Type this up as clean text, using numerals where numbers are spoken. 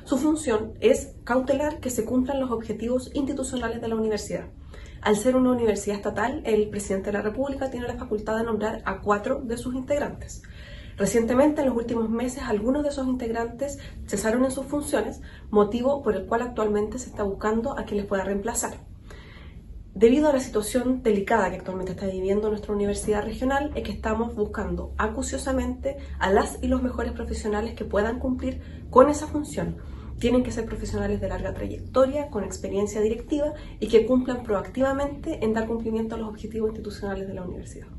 Su función es cautelar que se cumplan los objetivos institucionales de la universidad. Al ser una universidad estatal, el presidente de la República tiene la facultad de nombrar a 4 de sus integrantes. Recientemente, en los últimos meses, algunos de esos integrantes cesaron en sus funciones, motivo por el cual actualmente se está buscando a quien les pueda reemplazar. Debido a la situación delicada que actualmente está viviendo nuestra universidad regional, es que estamos buscando acuciosamente a las y los mejores profesionales que puedan cumplir con esa función. Tienen que ser profesionales de larga trayectoria, con experiencia directiva y que cumplan proactivamente en dar cumplimiento a los objetivos institucionales de la universidad.